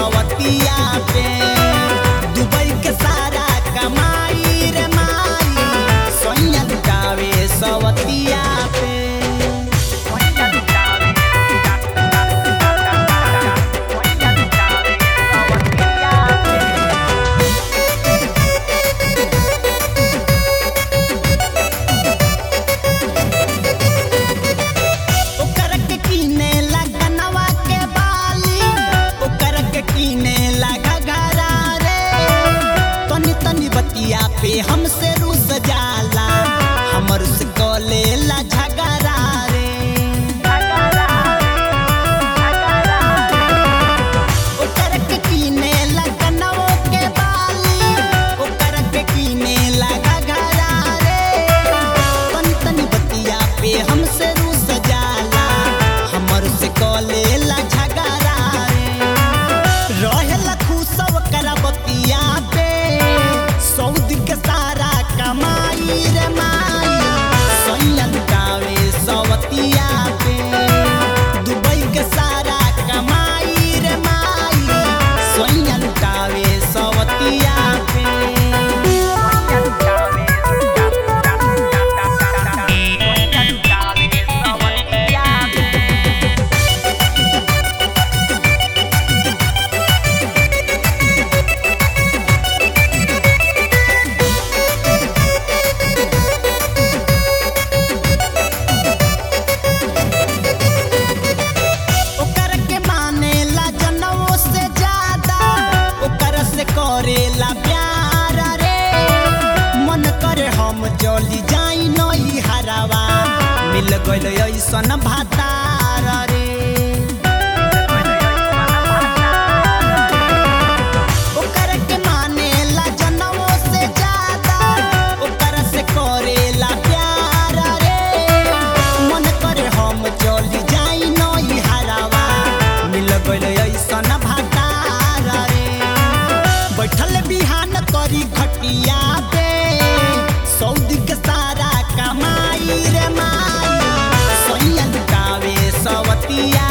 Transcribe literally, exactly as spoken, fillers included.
सवतिया पे दुबई के सारा कमाई रे माई सोनिया लुटावे सवतिया पे पे हमसे रूस जाला हमर से कलेला झगड़ा रे ओकर के कीने लगनवो के बाली ओकर के कीने लगा घरा रे तनी तनी बतिया पे हमसे रूस जाला हमर से कलेला झगड़ा रे रहेला खुशव कर बतिया पे सऊदी के सारा कमाई रे माई सोनिया लुटावे सवतिया पे दुबई के सारा कमाई रे माई सोनिया लुटावे सवतिया पे करेला प्यार रे मन करे हम चली जाई नई हरावा मिल गइल ऐसन भातार रे ओकर के मानेला जनमो से ज्यादा ओकर से करेला प्यार रे मन करे हम चली जाई नई हरावा मिल गइल ऐसन भातार रे बैठल बिहान करी खटिया पे सऊदी के सारा कमाई रे माई सोनिया लुटावे सवतिया